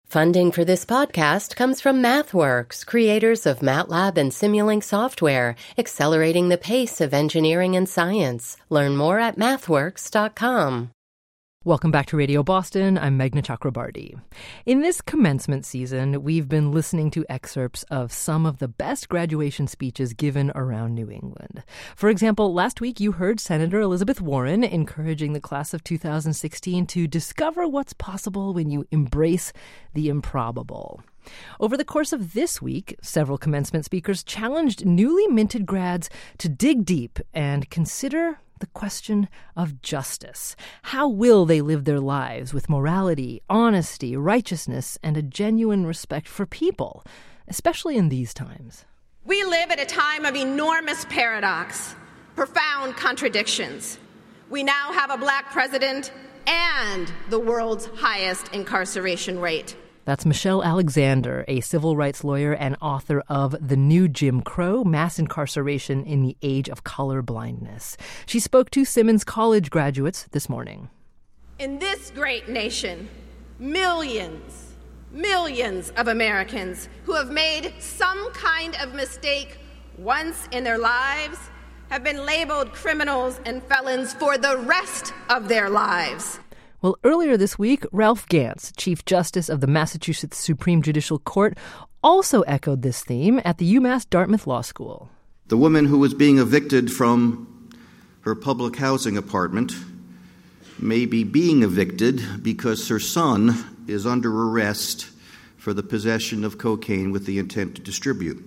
Funding for this podcast comes from MathWorks, creators of MATLAB and Simulink software, accelerating the pace of engineering and science. Learn more at mathworks.com. Welcome back to Radio Boston. I'm Meghna Chakrabarty. In this commencement season, we've been listening to excerpts of some of the best graduation speeches given around New England. For example, last week you heard Senator Elizabeth Warren encouraging the class of 2016 to discover what's possible when you embrace the improbable. Over the course of this week, several commencement speakers challenged newly minted grads to dig deep and consider the question of justice. How will they live their lives with morality, honesty, righteousness, and a genuine respect for people, especially in these times? We live at a time of enormous paradox, profound contradictions. We now have a black president and the world's highest incarceration rate. That's Michelle Alexander, a civil rights lawyer and author of The New Jim Crow, Mass Incarceration in the Age of Color Blindness. She spoke to Simmons College graduates this morning. In this great nation, millions of Americans who have made some kind of mistake once in their lives have been labeled criminals and felons for the rest of their lives. Well, earlier this week, Ralph Gantz, Chief Justice of the Massachusetts Supreme Judicial Court, also echoed this theme at the UMass Dartmouth Law School. The woman who was being evicted from her public housing apartment may be being evicted because her son is under arrest for the possession of cocaine with the intent to distribute.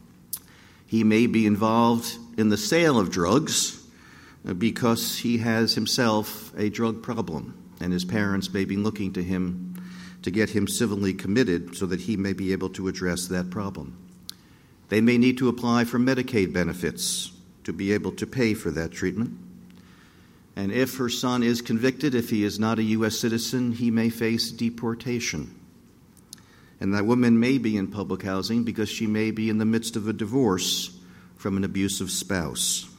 He may be involved in the sale of drugs because he has himself a drug problem, and his parents may be looking to him to get him civilly committed so that he may be able to address that problem. They may need to apply for Medicaid benefits to be able to pay for that treatment. And if her son is convicted, if he is not a U.S. citizen, he may face deportation. And that woman may be in public housing because she may be in the midst of a divorce from an abusive spouse.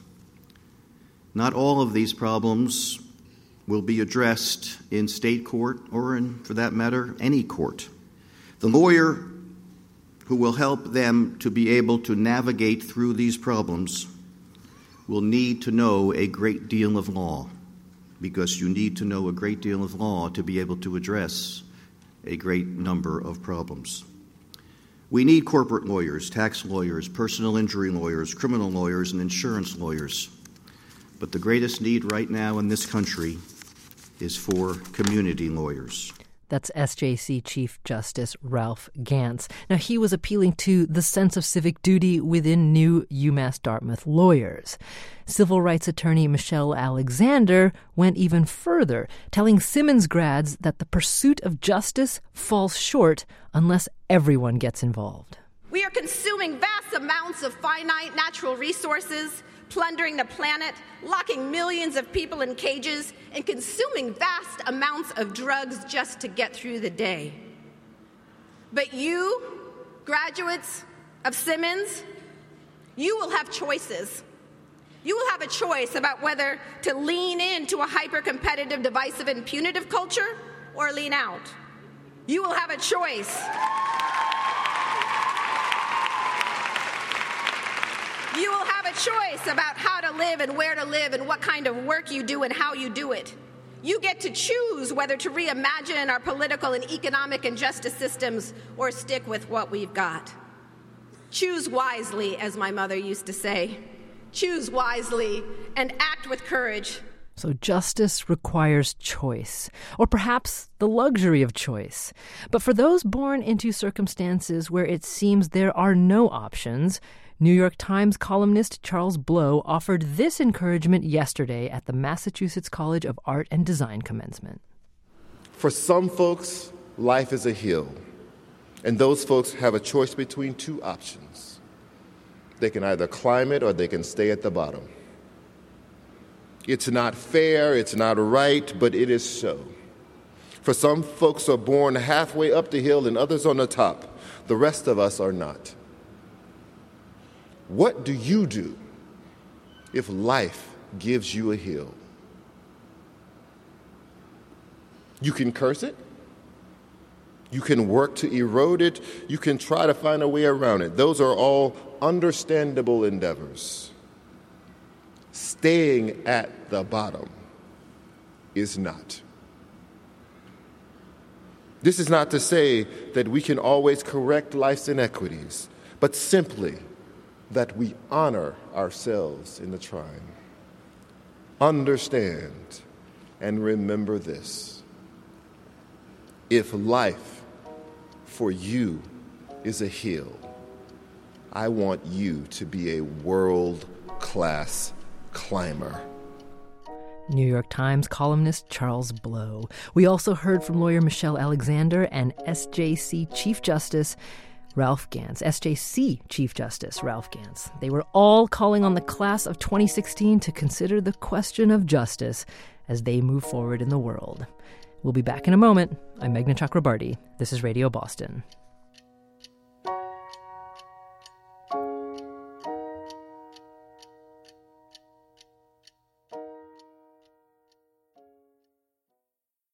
Not all of these problems will be addressed in state court or in, for that matter, any court. The lawyer who will help them to be able to navigate through these problems will need to know a great deal of law, because you need to know a great deal of law to be able to address a great number of problems. We need corporate lawyers, tax lawyers, personal injury lawyers, criminal lawyers, and insurance lawyers. But the greatest need right now in this country is for community lawyers. That's SJC Chief Justice Ralph Gantz. Now, he was appealing to the sense of civic duty within new UMass Dartmouth lawyers. Civil rights attorney Michelle Alexander went even further, telling Simmons grads that the pursuit of justice falls short unless everyone gets involved. We are consuming vast amounts of finite natural resources, plundering the planet, locking millions of people in cages, and consuming vast amounts of drugs just to get through the day. But you, graduates of Simmons, you will have choices. You will have a choice about whether to lean into a hyper-competitive, divisive, and punitive culture or lean out. You will have a choice. You will have a choice about how to live and where to live and what kind of work you do and how you do it. You get to choose whether to reimagine our political and economic and justice systems or stick with what we've got. Choose wisely, as my mother used to say. Choose wisely and act with courage. So justice requires choice, or perhaps the luxury of choice. But for those born into circumstances where it seems there are no options, New York Times columnist Charles Blow offered this encouragement yesterday at the Massachusetts College of Art and Design commencement. For some folks, life is a hill, and those folks have a choice between two options. They can either climb it or they can stay at the bottom. It's not fair, it's not right, but it is so. For some folks are born halfway up the hill and others on the top. The rest of us are not. What do you do if life gives you a hill? You can curse it. You can work to erode it. You can try to find a way around it. Those are all understandable endeavors. Staying at the bottom is not. This is not to say that we can always correct life's inequities, but simply that we honor ourselves in the trying. Understand and remember this. If life for you is a hill, I want you to be a world-class climber. New York Times columnist Charles Blow. We also heard from lawyer Michelle Alexander and SJC Chief Justice Ralph Gans. SJC Chief Justice Ralph Gans. They were all calling on the class of 2016 to consider the question of justice as they move forward in the world. We'll be back in a moment. I'm Meghna Chakrabarty. This is Radio Boston.